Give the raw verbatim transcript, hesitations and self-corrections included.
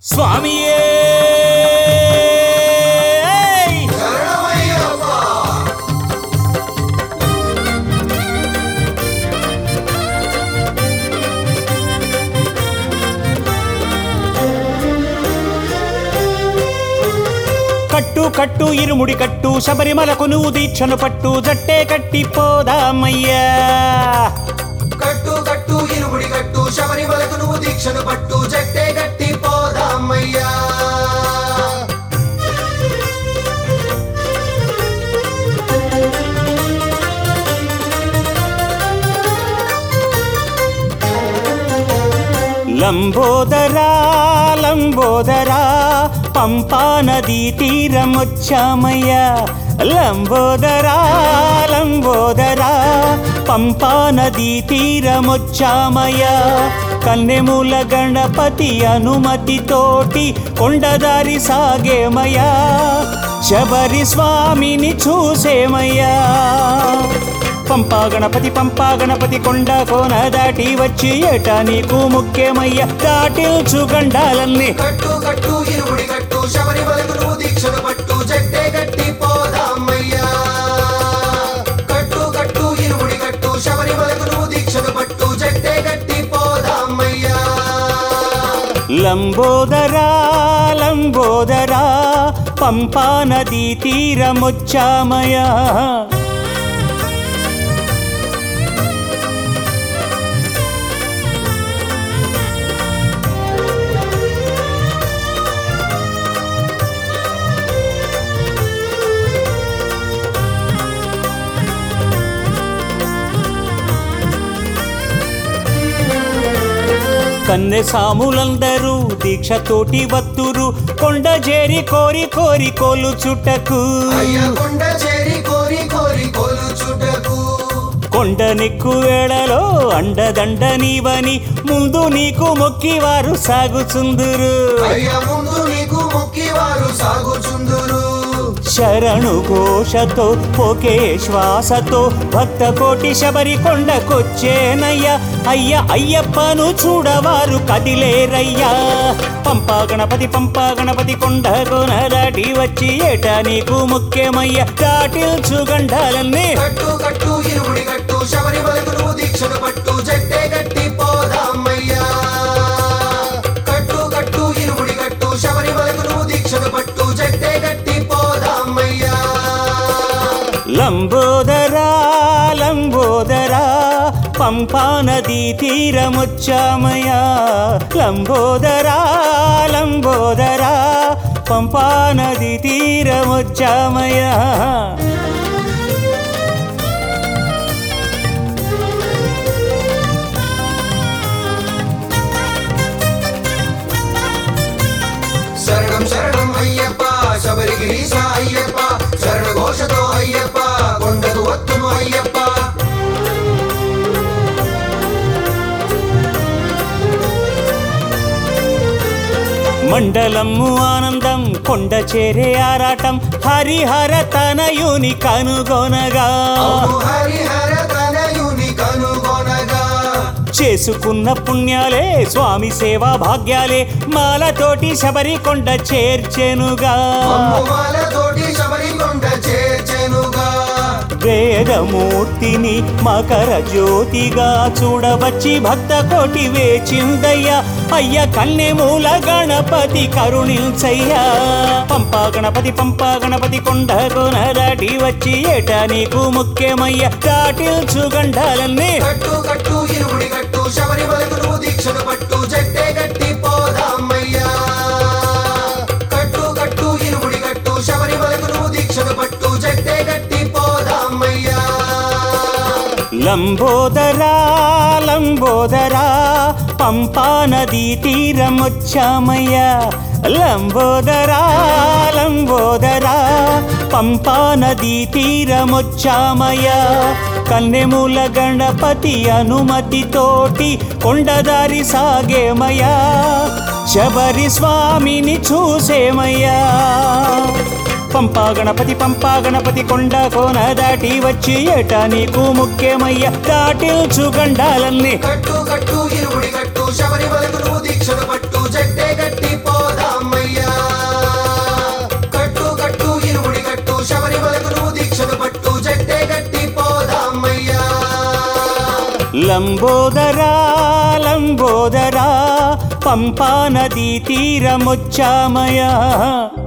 స్వామియే కట్టు కట్టు ఇరుముడి కట్టు శబరిమలకు నువ్వు దీక్షను పట్టు జట్టే కట్టి పోదామయ్యా. కట్టు కట్టు ఇరుముడి కట్టు శబరిమలకు నువ్వు దీక్షను పట్టు జట్టే కట్టి పోదామయ్యా. లంబోదరా లంబోదరా పంపా నదీ తీరమొచ్చామయ్యా. లంబోదరా లంబోదరా పంపా నదీ తీరమొచ్చామయ్యా. కన్నెమూల గణపతి అనుమతితోటి కొండదారి సాగేమయ్యా. శబరి స్వామిని చూసేమయ్యా. పంపా గణపతి పంపా గణపతి కొండ కోన దాటి వచ్చి ఏటా నీకు ముఖ్యమయ్యా. దాటిల్చు గండాలన్నీ కట్టు కట్టు ఇరుముడి కట్టు శబరిమలకు నువ్వు దీక్షను పట్టు జట్టే కట్టి పోదామయ్యా. కట్టు కట్టు ఇరుముడి కట్టు శబరిమలకు నువ్వు దీక్షను పట్టు జట్టే కట్టి పోదామయ్యా. లంబోదరా లంబోదరా పంపా నదీ తీరమొచ్చామయ్యా. కన్నె సాములందరూ దీక్షతోటి వత్తురు కొండ చేరి కోరి కోరి కోలు చుట్టకు. అయ్యా కొండ చేరి కోరి కోరి కోలు చుట్టకు. కొండ నెక్కు వేళలో అండదండ నీవని ముందు నీకు మొక్కి వారు సాగుచుందురు. అయ్యా ముందు నీకు మొక్కి వారు సాగుచుందురు. శరణు ఘోషతో ఒకే శ్వాసతో భక్త కోటి శబరి కొండకొచ్చేనయ్యా. అయ్య అయ్యప్పను చూడవారు కదిలేరయ్యా. పంపా గణపతి పంపా గణపతి కొండ కోన దాటి వచ్చి ఏటా నీకు ముఖ్యమయ్యా. దాటిల్చు గండాలన్నీ కట్టు కట్టు ఇరుముడి కట్టు శబరిమలకు నువ్వు దీక్షను పట్టు జట్టే కట్టి పోదామయ్యా. కట్టు కట్టు ఇరుముడి కట్టు శబరిమలకు నువ్వు దీక్షను పట్టు జట్టే కట్టి పోదామయ్యా. లంబోదరా లంబోదరా పంపా నదీ తీరమొచ్చామయ్యా. లంబోదరా లంబోదరా పంపా నదీ తీరమొచ్చామయ్యా. శరణం శరణం అయ్యప్ప శబరిగిరీశ అయ్యప్ప శరణ ఘోషతో అయ్యప్ప కొండకు వత్తుము అయ్యప్ప. మండలము ఆనందం కొండ చేరే ఆరాటం హరిహర తనయుని కనుగొనగా. అవును హరిహర తనయుని కనుగొనగా. చేసుకున్న పుణ్యాలే స్వామి సేవా భాగ్యాలే మాలతోటి శబరి కొండ చేర్చెనుగా. అమ్మవాలతోటి శబరికొండ చేర్చెనుగా. వేదమూర్తిని మకర జ్యోతిగా చూడవచ్చి భక్త కోటి వేచిందయ్యా. అయ్య కన్నెమూల గణపతి కరుణించయ్యా. పంపా గణపతి పంపా గణపతి కొండ కోన దాటి వచ్చి ఏటా నీకు ముఖ్యమయ్యా. దాటిల్చు గండాలన్నీ కట్టు కట్టు ఇరుముడి కట్టు శబరిమలకు నువ్వు దీక్షను పట్టు జట్టే కట్టి పోదామయ్యా. కట్టు కట్టు ఇరుముడి కట్టు శబరిమలకు నువ్వు దీక్షను పట్టు జట్టే కట్టి పోదామయ్యా. లంబోదరా లంబోదరా పంపా నదీ తీరమొచ్చామయ్యా. లంబోదరా లంబోదరా పంపా నదీ తీరమొచ్చామయ్యా. కన్నెమూల గణపతి అనుమతితోటి కొండదారి సాగేమయ్యా. శబరి స్వామిని చూసేమయ్యా. పంపా గణపతి పంపా గణపతి కొండ కోన దాటి వచ్చి ఏటా నీకు ముఖ్యమయ్యా. దాటిల్చు గండాలన్నీ కట్టు కట్టు ఇరుముడి కట్టు శబరిమలకు నువ్వు దీక్షను పట్టు జట్టే కట్టి పోదా లంబోదరా లంబోదరా పంపా నదీ తీరమొచ్చామయా